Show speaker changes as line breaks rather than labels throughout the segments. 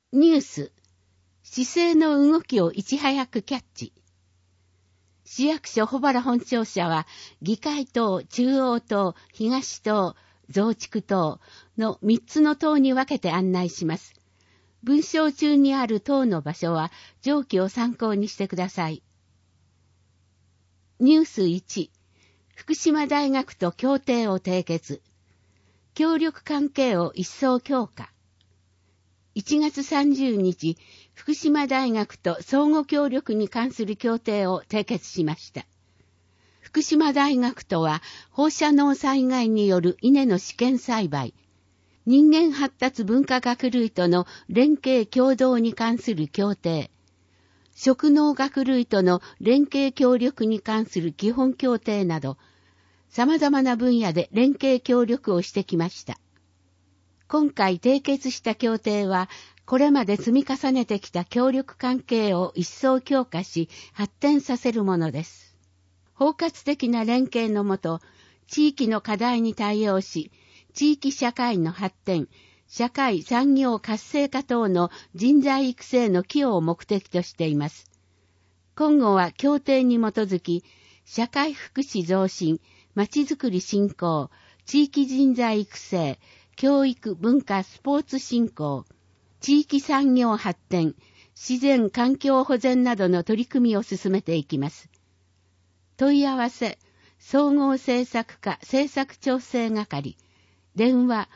ニュース、姿勢の動きをいち早くキャッチ。市役所保原本庁舎は、議会棟、中央棟、東棟、増築棟の3つの棟に分けて案内します。文章中にある棟の場所は、上記を参考にしてください。ニュース1、福島大学と協定を締結。協力関係を一層強化。1月30日、福島大学と相互協力に関する協定を締結しました。福島大学とは、放射能災害による稲の試験栽培、人間発達文化学類との連携協働に関する協定、食農学類との連携協力に関する基本協定など、様々な分野で連携協力をしてきました。今回締結した協定は、これまで積み重ねてきた協力関係を一層強化し、発展させるものです。包括的な連携のもと、地域の課題に対応し、地域社会の発展、社会産業活性化等の人材育成の寄与を目的としています。今後は協定に基づき、社会福祉増進、まちづくり振興、地域人材育成、教育、文化、スポーツ振興、地域産業発展、自然環境保全などの取り組みを進めていきます。問い合わせ、総合政策課政策調整係、電話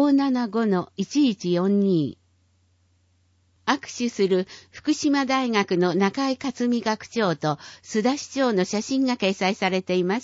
575-1142。握手する福島大学の中井克美学長と須田市長の写真が掲載されています。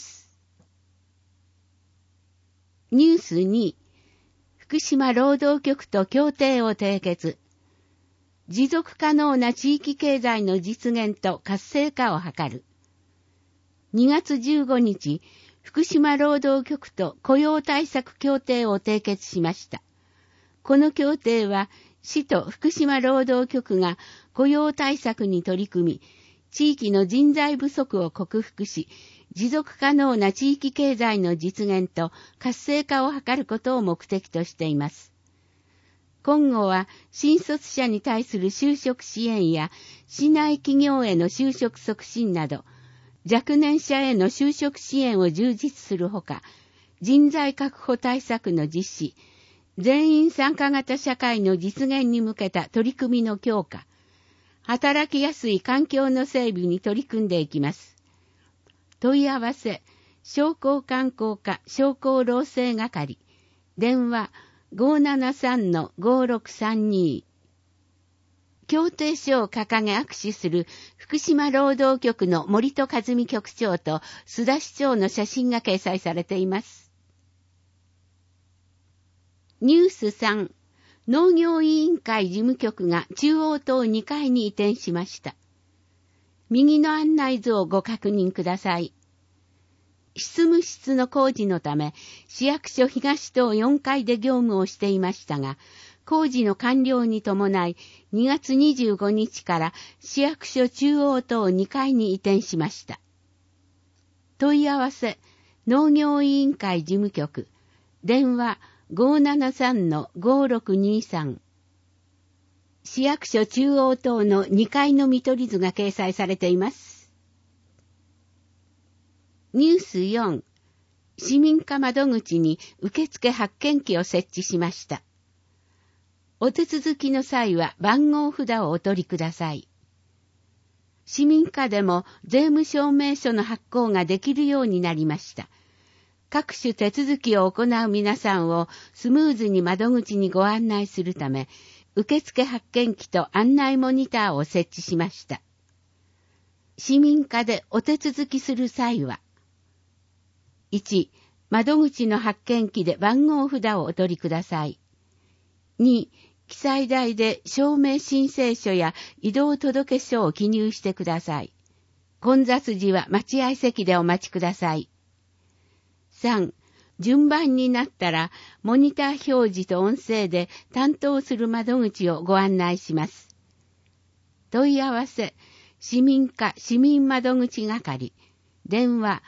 ニュース2、福島労働局と協定を締結。持続可能な地域経済の実現と活性化を図る。2月15日、福島労働局と雇用対策協定を締結しました。この協定は、市と福島労働局が雇用対策に取り組み、地域の人材不足を克服し、持続可能な地域経済の実現と活性化を図ることを目的としています。今後は新卒者に対する就職支援や市内企業への就職促進など、若年者への就職支援を充実するほか、人材確保対策の実施、全員参加型社会の実現に向けた取り組みの強化、働きやすい環境の整備に取り組んでいきます。問い合わせ、商工観光課商工労政係、電話 573-5632。協定書を掲げ握手する福島労働局の森戸和美局長と須田市長の写真が掲載されています。ニュース3、農業委員会事務局が中央棟2階に移転しました。右の案内図をご確認ください。執務室の工事のため、市役所東棟4階で業務をしていましたが、工事の完了に伴い、2月25日から市役所中央棟2階に移転しました。問い合わせ、農業委員会事務局、電話 573-5623。市役所中央棟の2階の見取り図が掲載されています。ニュース4、市民課窓口に受付発券機を設置しました。お手続きの際は番号札をお取りください。市民課でも税務証明書の発行ができるようになりました。各種手続きを行う皆さんをスムーズに窓口にご案内するため、受付発券機と案内モニターを設置しました。市民課でお手続きする際は、1、窓口の発券機で番号札をお取りください。2、記載台で証明申請書や移動届書を記入してください。混雑時は待合席でお待ちください。3、順番になったら、モニター表示と音声で担当する窓口をご案内します。問い合わせ、市民課市民窓口係、電話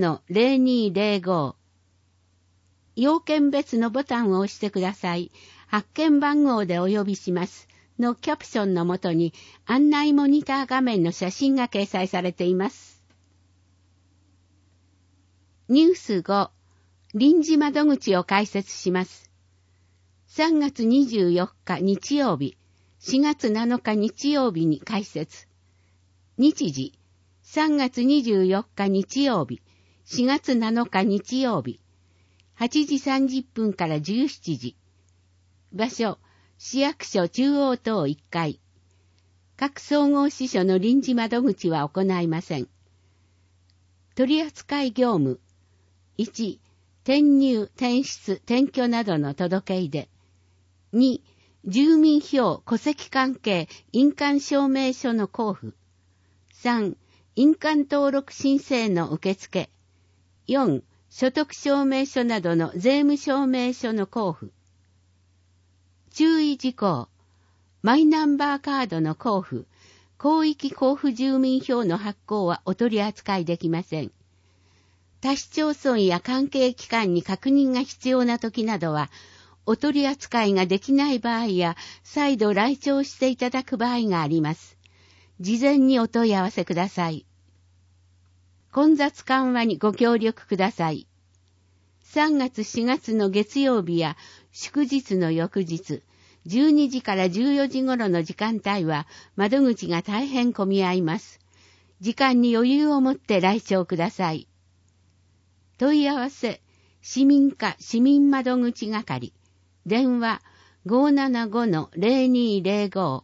575-0205。要件別のボタンを押してください。 発見番号でお呼びしますのキャプションのもとに案内モニター画面の写真が掲載されています。ニュース5、臨時窓口を開設します。3月24日日曜日、4月7日日曜日に開設。日時、3月24日日曜日、4月7日日曜日、8時30分から17時。場所、市役所中央棟1階。各総合支所の臨時窓口は行いません。取扱業務。1、転入、転出、転居などの届け出で。2、住民票、戸籍関係、印鑑証明書の交付。3、印鑑登録申請の受付。4、所得証明書などの税務証明書の交付。注意事項。マイナンバーカードの交付、広域交付住民票の発行はお取り扱いできません。他市町村や関係機関に確認が必要な時などは、お取り扱いができない場合や、再度来庁していただく場合があります。事前にお問い合わせください。混雑緩和にご協力ください。3月4月の月曜日や祝日の翌日、12時から14時頃の時間帯は窓口が大変混み合います。時間に余裕を持って来庁ください。問い合わせ、市民課市民窓口係、電話 575-0205。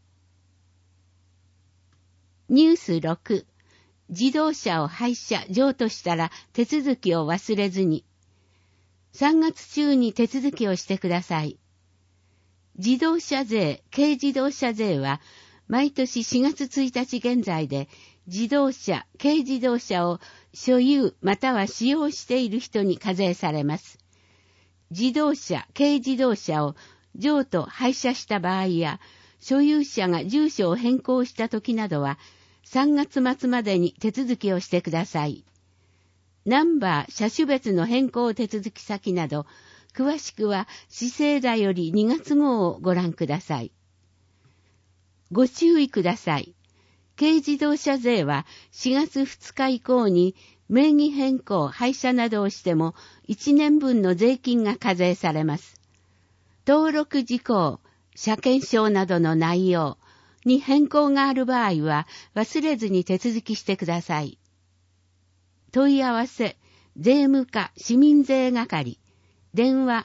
ニュース6、自動車を廃車、譲渡したら手続きを忘れずに。3月中に手続きをしてください。自動車税、軽自動車税は、毎年4月1日現在で、自動車、軽自動車を所有または使用している人に課税されます。自動車、軽自動車を譲渡、廃車した場合や、所有者が住所を変更した時などは、3月末までに手続きをしてください。ナンバー、車種別の変更手続き先など、詳しくは、市政だより2月号をご覧ください。ご注意ください。軽自動車税は4月2日以降に名義変更、廃車などをしても1年分の税金が課税されます。登録事項、車検証などの内容に変更がある場合は忘れずに手続きしてください。問い合わせ、税務課市民税係、電話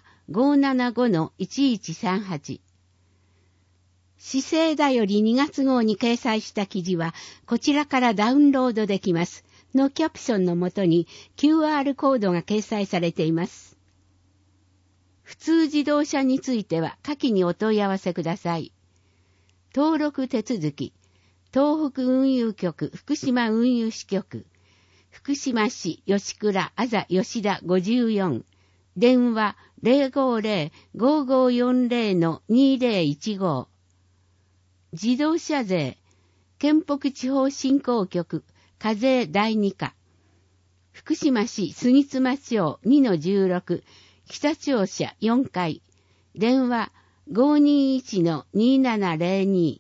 575-1138。市政だより2月号に掲載した記事はこちらからダウンロードできますのキャプションのもとに QR コードが掲載されています。普通自動車については下記にお問い合わせください。登録手続き、東北運輸局福島運輸支局、福島市吉倉あざ吉田54、電話 050-5540-2015。自動車税、県北地方振興局課税第2課、福島市杉妻町 2-16、北庁舎4階、電話 521-2702。ニ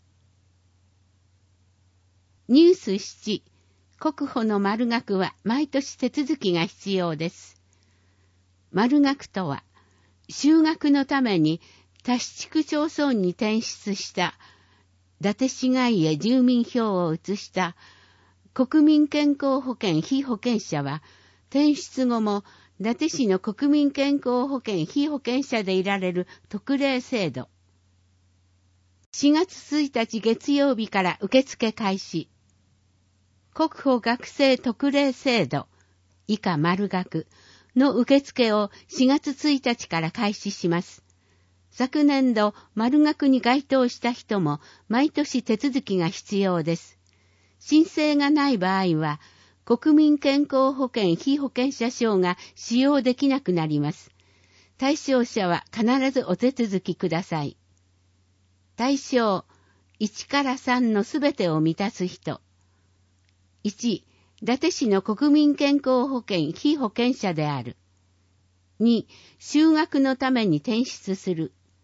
ュース7、国保の丸額は毎年手続きが必要です。丸額とは、就学のために他市地区町村に転出した伊達市外へ住民票を移した国民健康保険被保険者は、転出後も伊達市の国民健康保険被保険者でいられる特例制度。4月1日月曜日から受付開始。国保学生特例制度以下丸額の受付を4月1日から開始します。昨年度丸額に該当した人も毎年手続きが必要です。申請がない場合は国民健康保険被保険者証が使用できなくなります。対象者は必ずお手続きください。対象1から3のすべてを満たす人。1、伊達市の国民健康保険被保険者である。2、就学のために転出する。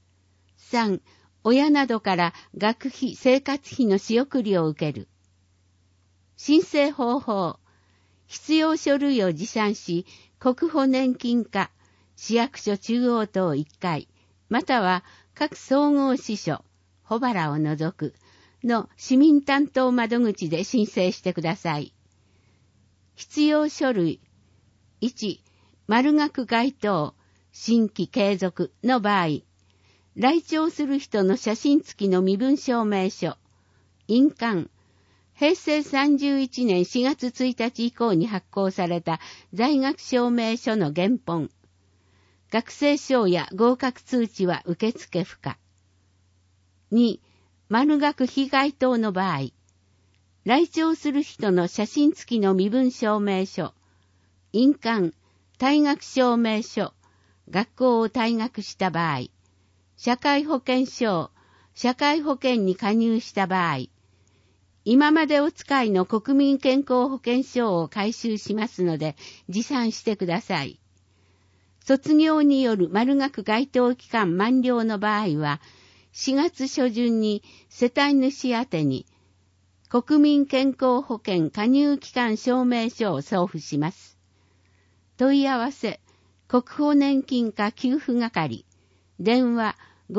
3、親などから学費、生活費の仕送りを受ける。申請方法。必要書類を持参し、国保年金課、市役所中央等1回、または各総合支所、保原を除く、の市民担当窓口で申請してください。必要書類。1、丸額該当、新規継続の場合、来庁する人の写真付きの身分証明書、印鑑、平成31年4月1日以降に発行された在学証明書の原本、学生証や合格通知は受付不可。2、丸額非該当の場合、来庁する人の写真付きの身分証明書、印鑑、退学証明書、学校を退学した場合、社会保険証、社会保険に加入した場合、今までお使いの国民健康保険証を回収しますので持参してください。卒業による丸額該当期間満了の場合は、4月初旬に世帯主宛に国民健康保険加入期間証明書を送付します。問い合わせ、国保年金課給付係、電話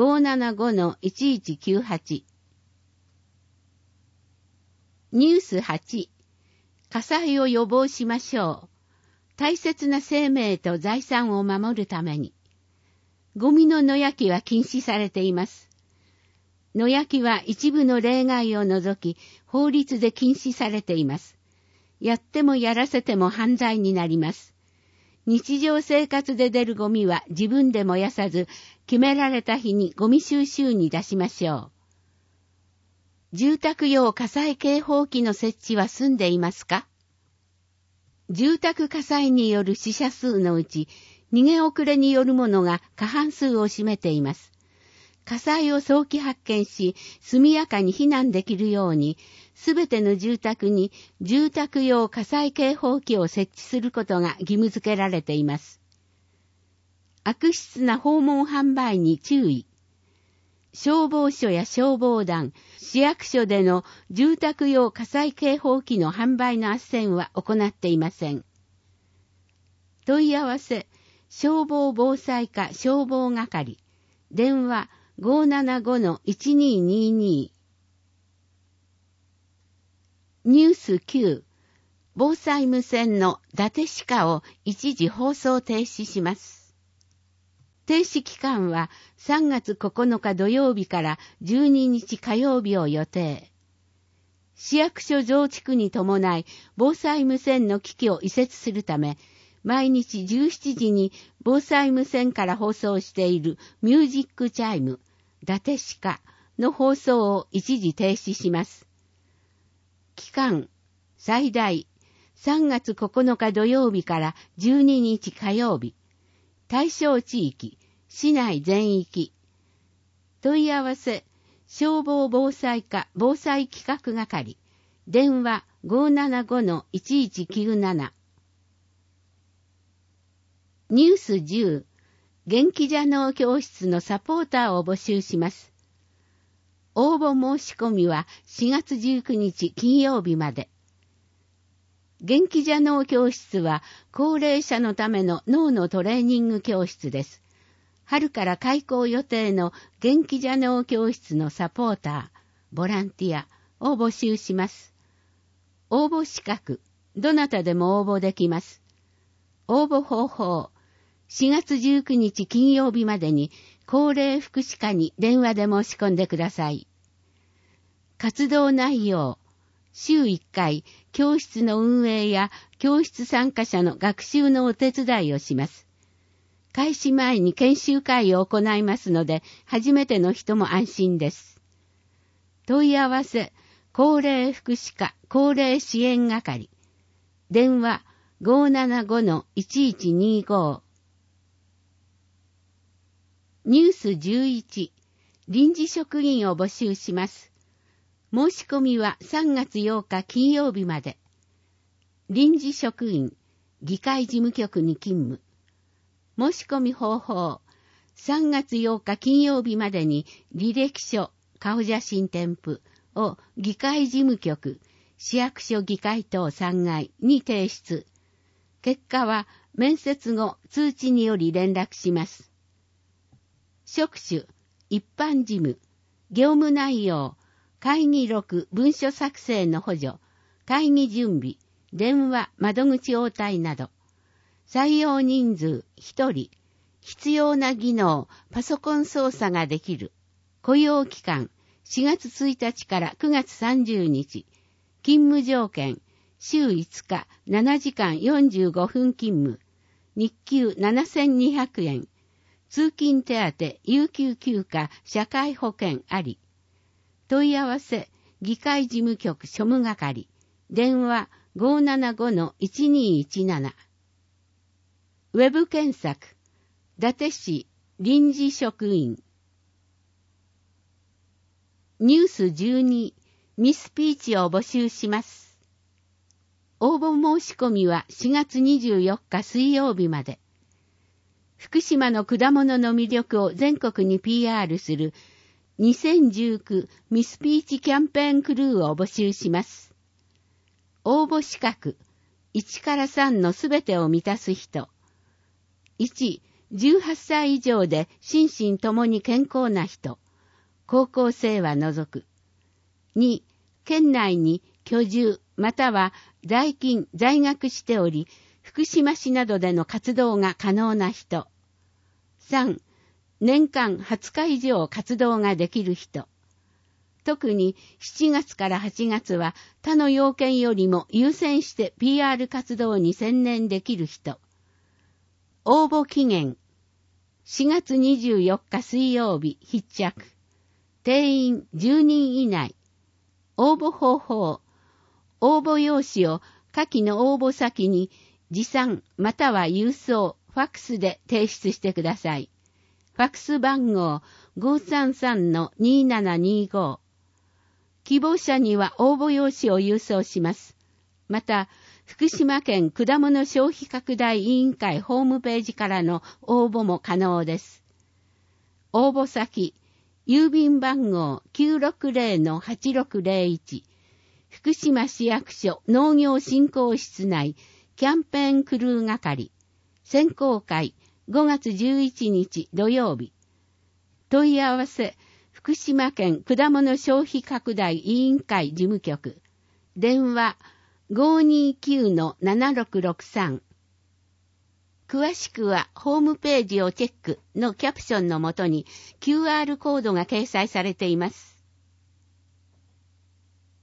575-1198。ニュース8、火災を予防しましょう。大切な生命と財産を守るために。ゴミの野焼きは禁止されています。野焼きは一部の例外を除き、法律で禁止されています。やってもやらせても犯罪になります。日常生活で出るゴミは自分で燃やさず、決められた日にゴミ収集に出しましょう。住宅用火災警報器の設置は済んでいますか？住宅火災による死者数のうち、逃げ遅れによるものが過半数を占めています。火災を早期発見し、速やかに避難できるように、すべての住宅に住宅用火災警報器を設置することが義務付けられています。悪質な訪問販売に注意。消防署や消防団、市役所での住宅用火災警報器の販売の斡旋は行っていません。問い合わせ、消防防災課消防係、電話 575-1222。ニュース9、防災無線の伊達歯科を一時放送停止します。停止期間は3月9日土曜日から12日火曜日を予定。市役所増築に伴い防災無線の機器を移設するため、毎日17時に防災無線から放送しているミュージックチャイム、伊達歯科の放送を一時停止します。期間、最大3月9日土曜日から12日火曜日。対象地域、市内全域。問い合わせ、消防防災課防災企画係、電話 575-1197。ニュース10、元気者脳教室のサポーターを募集します。応募申し込みは4月19日金曜日まで。元気者脳教室は高齢者のための脳のトレーニング教室です。春から開校予定の元気者脳教室のサポーター、ボランティアを募集します。応募資格、どなたでも応募できます。応募方法、4月19日金曜日までに高齢福祉課に電話で申し込んでください。活動内容、週1回、教室の運営や教室参加者の学習のお手伝いをします。開始前に研修会を行いますので、初めての人も安心です。問い合わせ、高齢福祉課高齢支援係、電話 575-1125。ニュース11、臨時職員を募集します。申し込みは3月8日金曜日まで。臨時職員、議会事務局に勤務。申し込み方法、 3月8日金曜日までに履歴書、顔写真添付を議会事務局、市役所議会棟3階に提出。結果は面接後通知により連絡します。職種、一般事務、業務内容、会議録、文書作成の補助、会議準備、電話、窓口応対など。採用人数1人、必要な技能、パソコン操作ができる。雇用期間、4月1日から9月30日。勤務条件、週5日、7時間45分勤務。日給7200円。通勤手当、有給休暇、社会保険あり。問い合わせ、議会事務局庶務係。電話 575-1217。ウェブ検索、伊達市臨時職員。ニュース12、ミスピーチを募集します。応募申し込みは4月24日水曜日まで。福島の果物の魅力を全国に PR する2019ミスピーチキャンペーンクルーを募集します。応募資格、1から3のすべてを満たす人。1、18歳以上で心身ともに健康な人。高校生は除く。2、県内に居住または在勤在学しており、福島市などでの活動が可能な人。3、年間20日以上活動ができる人。特に7月から8月は他の要件よりも優先して PR 活動に専念できる人。応募期限、4月24日水曜日必着。定員10人以内。応募方法、応募用紙を下記の応募先に持参または郵送、ファックスで提出してください。ファックス番号 533-2725。希望者には応募用紙を郵送します。また、福島県果物消費拡大委員会ホームページからの応募も可能です。応募先、郵便番号 960-8601。福島市役所農業振興室内キャンペーンクルー係。選考会5月11日土曜日。問い合わせ、福島県果物消費拡大委員会事務局。電話 529-7663。詳しくはホームページをチェックのキャプションのもとに QR コードが掲載されています。